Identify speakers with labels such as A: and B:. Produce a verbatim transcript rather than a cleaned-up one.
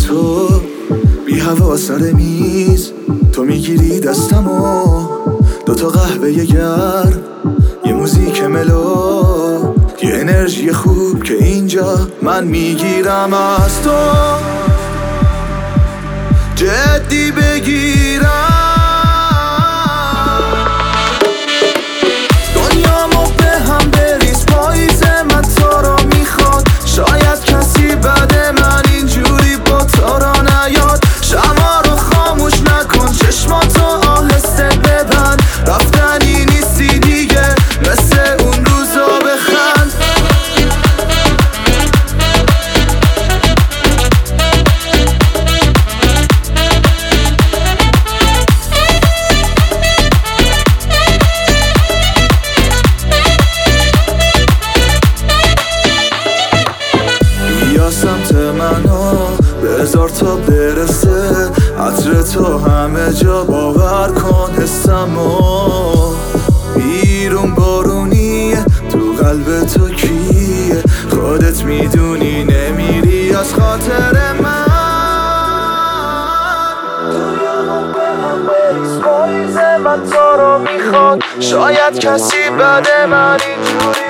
A: تو بی هوا سر میز، تو میگیری دستمو، دوتا قهوه گرم، یه موزیک ملو، یه انرژی خوب که اینجا من میگیرم از تو، جدی بگیرم. دنیامو به هم بریز، پاییز من تو رو میخواد، شاید کسی بعد من اینجوری با تو را نیاد. شما رو خاموش نکن، چشماتو آهسته ببند، رفتنی نیستی دیگه، مثل اون روزا بخند. بیا سمت منو، بذار تا برسه عطر تو همه جا، باور کن حسمو. بیرون بارونیه، تو قلب تو کیه، خودت میدونی نمیری از خاطر من. دنیامو به هم بریز، پاییز من تو رو میخواد، شاید کسی بعد من اینجوری